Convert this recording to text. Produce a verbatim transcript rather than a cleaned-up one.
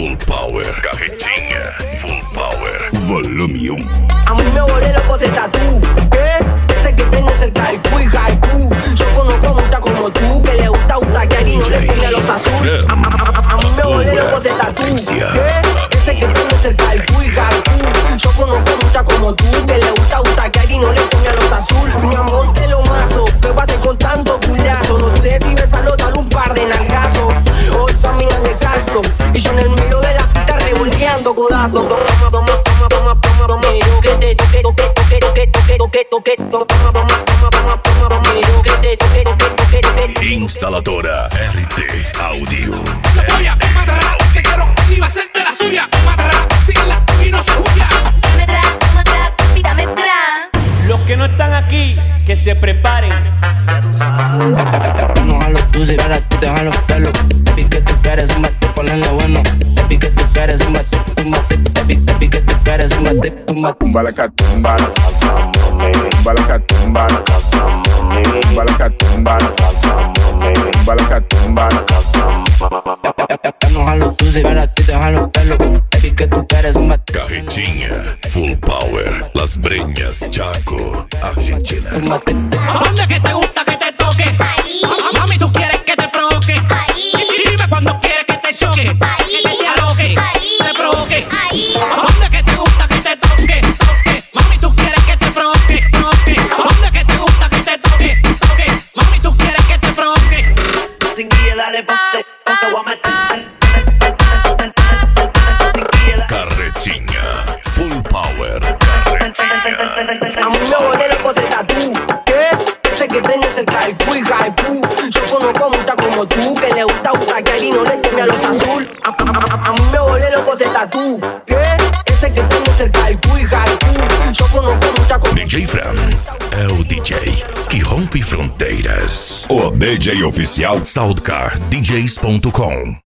Full Power. Carretinha. Full Power. Volume um. A mí me volé loco ese tatú, ¿qué? Ese que tiene cerca del cu y haiku. Yo conozco muchas como tú, que le gusta utaquear y no le pone a los azules. A, a, a, a mí me volé loco ese tatú, ¿qué? Ese que tiene cerca del cu y haiku. Yo conozco muchas como tú, que le gusta utaquear y no le pone a los azules. Mi amor, te lo mazo, ¿qué vas a hacer con tanto culiazo? No sé si besarlo, dar un par de nalgazos. Hoy caminan descalzo y yo en el medio de la pista revolteando codazos. Toma, toma, toma, toma, toma, toma, que te toque, toque, toque, toque, toque, toque, toque, toma, toma, toma, toma, toma, toma, que te toque, toque, toque, toque. Instaladora R T Audio. La voy a matar, que quiero y va a ser de la suya. Matará, síguela y no se huya. Me tra, me tra, vida me tra. Los que no están aquí, que se preparen. Vamos a los tuyos, para ti te dejan los pelos. Baby, que tú quieres un bate, ponle bueno. Baby, que tú quieres un bate, un bate. Baby, baby, que tú quieres un bate, un bate. Tumba la catumba, no pasamos, tumba la catumba, no pasamos, tumba la catumba, no pasamos, tumba la catumba, no pasamos. Vamos a los tuyos, para ti te dejan los pelos. Baby, que tú quieres un bate. Carretinha. Full Power. Las Breñas, Chaco, Argentina. Un bate. ¿Dónde que te gusta que te toque? Ahí. Mami, tú quieres que te provoque. Ahí. Dime cuando quieres que te choque. Ahí. Que te aloque. Ahí. Te provoque. Ahí. ¿Dónde que te gusta que te toque? Toque. Mami, tú quieres que te provoque. Provoque. ¿Dónde que te gusta que te toque? Toque. Mami, tú quieres que te provoque. Sin guía, dale ponte, ponte voy a meter. Carretinha. Full Power. A mí me volé loco ese tatú, ¿qué? Ese que tiene cerca del cu y haiku. Yo conozco muchas como tú, que le gusta utaquear y no le teme a los azul. A, a, a, a mí me volé loco esse tatú, ¿qué? Esse que tiene cerca del cu y haiku. Yo conozco muchas como D J Fran é o D J que rompe fronteiras. O D J oficial Soundcar D Js ponto com.